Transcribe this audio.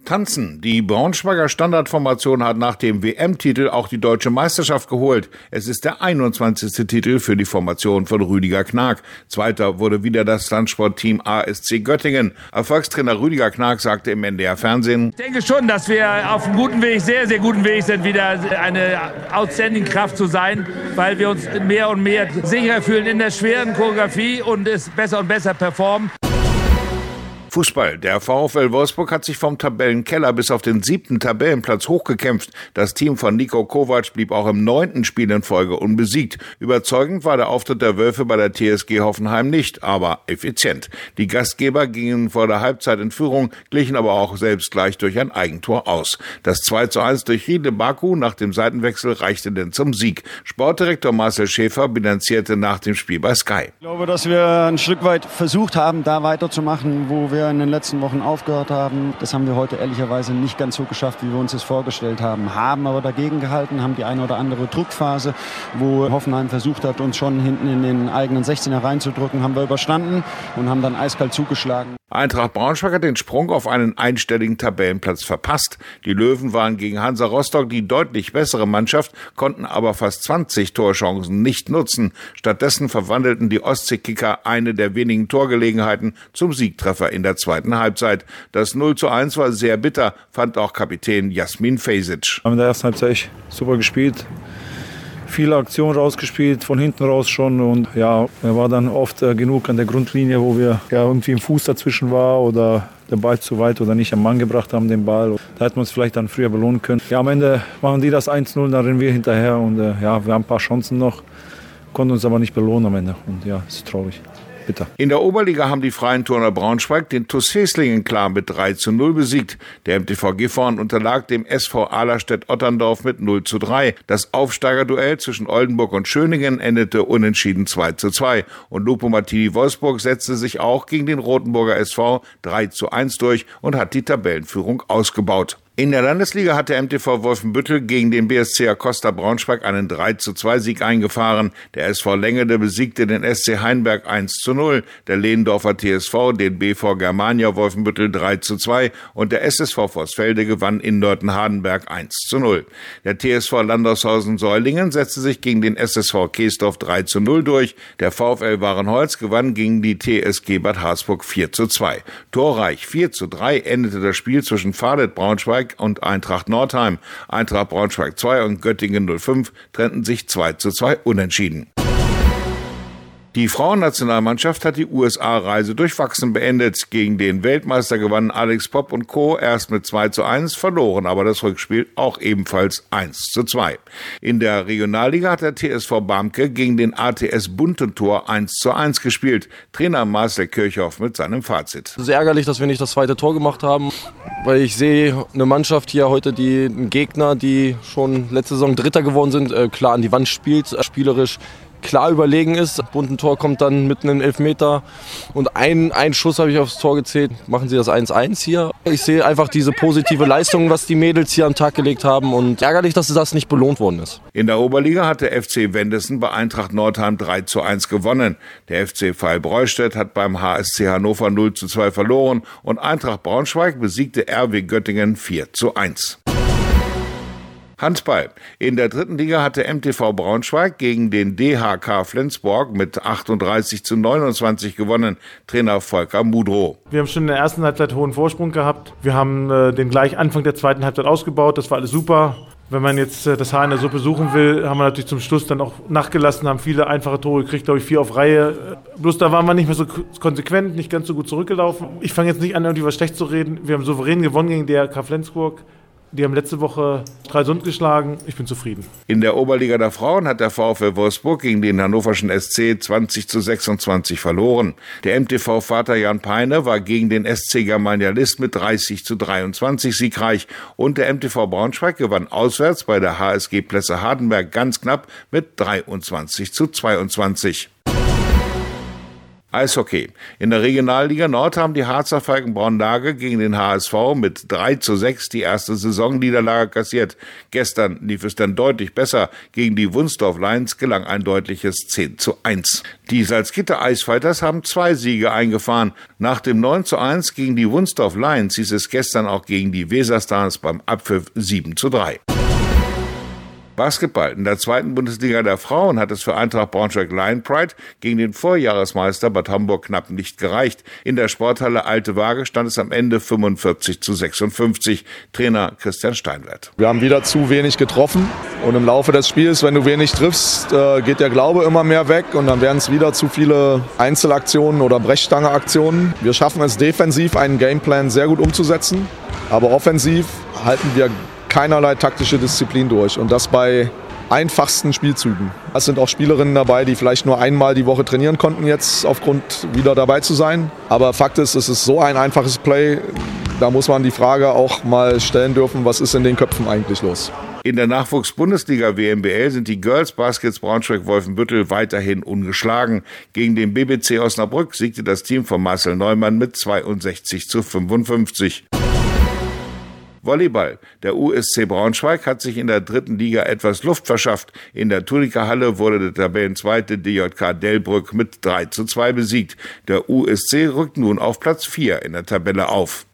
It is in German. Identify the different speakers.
Speaker 1: Tanzen. Die Braunschweiger Standardformation hat nach dem WM-Titel auch die deutsche Meisterschaft geholt. Es ist der 21. Titel für die Formation von Rüdiger Knag. Zweiter wurde wieder das Landsportteam ASC Göttingen. Erfolgstrainer Rüdiger Knag sagte im NDR-Fernsehen:
Speaker 2: Ich denke schon, dass wir auf einem guten Weg, sehr, sehr guten Weg sind, wieder eine outstanding Kraft zu sein, weil wir uns mehr und mehr sicher fühlen in der schweren Choreografie und es besser und besser performen.
Speaker 1: Fußball. Der VfL Wolfsburg hat sich vom Tabellenkeller bis auf den 7. Tabellenplatz hochgekämpft. Das Team von Niko Kovac blieb auch im 9. Spiel in Folge unbesiegt. Überzeugend war der Auftritt der Wölfe bei der TSG Hoffenheim nicht, aber effizient. Die Gastgeber gingen vor der Halbzeit in Führung, glichen aber auch selbst gleich durch ein Eigentor aus. Das 2:1 durch Riedle Baku nach dem Seitenwechsel reichte denn zum Sieg. Sportdirektor Marcel Schäfer bilanzierte nach dem Spiel bei Sky.
Speaker 3: Ich glaube, dass wir ein Stück weit versucht haben, da weiterzumachen, wo wir in den letzten Wochen aufgehört haben. Das haben wir heute ehrlicherweise nicht ganz so geschafft, wie wir uns das vorgestellt haben. Haben aber dagegen gehalten, haben die eine oder andere Druckphase, wo Hoffenheim versucht hat, uns schon hinten in den eigenen 16er reinzudrücken, haben wir überstanden und haben dann eiskalt zugeschlagen.
Speaker 1: Eintracht Braunschweig hat den Sprung auf einen einstelligen Tabellenplatz verpasst. Die Löwen waren gegen Hansa Rostock die deutlich bessere Mannschaft, konnten aber fast 20 Torchancen nicht nutzen. Stattdessen verwandelten die Ostseekicker eine der wenigen Torgelegenheiten zum Siegtreffer in der zweiten Halbzeit. Das 0:1 war sehr bitter, fand auch Kapitän Jasmin Fejsic.
Speaker 4: Wir haben in der ersten Halbzeit echt super gespielt. Viele Aktionen rausgespielt, von hinten raus schon, und ja, er war dann oft genug an der Grundlinie, wo wir irgendwie ein Fuß dazwischen war oder der Ball zu weit oder nicht am Mann gebracht haben, den Ball. Da hätten wir uns vielleicht dann früher belohnen können. Ja, am Ende machen die das 1:0, dann rennen wir hinterher und wir haben ein paar Chancen noch, konnten uns aber nicht belohnen am Ende und ja, es ist traurig. Bitter.
Speaker 1: In der Oberliga haben die Freien Turner Braunschweig den TuS Heslingen klar mit 3:0 besiegt. Der MTV Gifhorn unterlag dem SV Ahlerstedt-Otterndorf mit 0:3. Das Aufsteigerduell zwischen Oldenburg und Schöningen endete unentschieden 2:2. Und Lupo Martini Wolfsburg setzte sich auch gegen den Rotenburger SV 3:1 durch und hat die Tabellenführung ausgebaut. In der Landesliga hat der MTV Wolfenbüttel gegen den BSC Acosta Braunschweig einen 3:2-Sieg eingefahren. Der SV Lengede besiegte den SC Heinberg 1:0, der Lehendorfer TSV den BV Germania Wolfenbüttel 3:2 und der SSV Vorsfelde gewann in Nörten-Hardenberg 1:0. Der TSV Landaushausen-Säulingen setzte sich gegen den SSV Keesdorf 3:0 durch. Der VfL Warenholz gewann gegen die TSG Bad Harzburg 4:2. Torreich 4:3 endete das Spiel zwischen Valet Braunschweig und Eintracht Nordheim. Eintracht Braunschweig 2 und Göttingen 05 trennten sich 2:2 unentschieden. Die Frauennationalmannschaft hat die USA-Reise durchwachsen beendet. Gegen den Weltmeister gewannen Alex Popp und Co. erst mit 2:1, verloren aber das Rückspiel auch ebenfalls 1:2. In der Regionalliga hat der TSV Barmke gegen den ATS Buntentor 1:1 gespielt. Trainer Marcel Kirchhoff mit seinem Fazit.
Speaker 5: Es ist ärgerlich, dass wir nicht das zweite Tor gemacht haben, weil ich sehe eine Mannschaft hier heute, einen Gegner, die schon letzte Saison Dritter geworden sind, klar an die Wand spielt, spielerisch klar überlegen ist. Buntentor kommt dann mit einem Elfmeter und ein Schuss habe ich aufs Tor gezählt. Machen sie das 1:1 hier. Ich sehe einfach diese positive Leistung, was die Mädels hier am Tag gelegt haben, und ärgerlich, dass das nicht belohnt worden ist.
Speaker 1: In der Oberliga hat der FC Wendessen bei Eintracht Nordheim 3:1 gewonnen. Der FC Pfeil-Breustedt hat beim HSC Hannover 0:2 verloren und Eintracht Braunschweig besiegte RW Göttingen 4:1. Handball. In der dritten Liga hat der MTV Braunschweig gegen den DHK Flensburg mit 38:29 gewonnen. Trainer Volker Mudrow.
Speaker 6: Wir haben schon in der ersten Halbzeit hohen Vorsprung gehabt. Wir haben den gleich Anfang der zweiten Halbzeit ausgebaut. Das war alles super. Wenn man jetzt das Haar in der Suppe suchen will, haben wir natürlich zum Schluss dann auch nachgelassen, haben viele einfache Tore gekriegt, glaube ich 4 auf Reihe. Bloß da waren wir nicht mehr so konsequent, nicht ganz so gut zurückgelaufen. Ich fange jetzt nicht an, irgendwie was schlecht zu reden. Wir haben souverän gewonnen gegen DHK Flensburg. Die haben letzte Woche Stralsund geschlagen. Ich bin zufrieden.
Speaker 1: In der Oberliga der Frauen hat der VfL Wolfsburg gegen den hannoverschen SC 20:26 verloren. Der MTV Vater Jan Peine war gegen den SC Germania List mit 30:23 siegreich und der MTV Braunschweig gewann auswärts bei der HSG Plesse Hardenberg ganz knapp mit 23:22. Eishockey. In der Regionalliga Nord haben die Harzer Falkenbraun-Lage gegen den HSV mit 3:6 die erste Saisonniederlage kassiert. Gestern lief es dann deutlich besser. Gegen die Wunsdorf Lions gelang ein deutliches 10:1. Die Salzgitter Eisfighters haben 2 Siege eingefahren. Nach dem 9:1 gegen die Wunsdorf Lions hieß es gestern auch gegen die Weserstars beim Abpfiff 7:3. Basketball. In der 2. Bundesliga der Frauen hat es für Eintracht Braunschweig Lion Pride gegen den Vorjahresmeister Bad Homburg knapp nicht gereicht. In der Sporthalle Alte Waage stand es am Ende 45:56. Trainer Christian Steinwert.
Speaker 7: Wir haben wieder zu wenig getroffen und im Laufe des Spiels, wenn du wenig triffst, geht der Glaube immer mehr weg und dann werden es wieder zu viele Einzelaktionen oder Brechstangeaktionen. Wir schaffen es defensiv, einen Gameplan sehr gut umzusetzen, aber offensiv halten wir keinerlei taktische Disziplin durch und das bei einfachsten Spielzügen. Es sind auch Spielerinnen dabei, die vielleicht nur einmal die Woche trainieren konnten jetzt aufgrund wieder dabei zu sein. Aber Fakt ist, es ist so ein einfaches Play, da muss man die Frage auch mal stellen dürfen, was ist in den Köpfen eigentlich los?
Speaker 1: In der Nachwuchs-Bundesliga WNBL sind die Girls Baskets Braunschweig-Wolfenbüttel weiterhin ungeschlagen. Gegen den BBC Osnabrück siegte das Team von Marcel Neumann mit 62:55. Volleyball. Der USC Braunschweig hat sich in der 3. Liga etwas Luft verschafft. In der Tunica-Halle wurde der Tabellenzweite DJK Delbrück mit 3:2 besiegt. Der USC rückt nun auf Platz 4 in der Tabelle auf.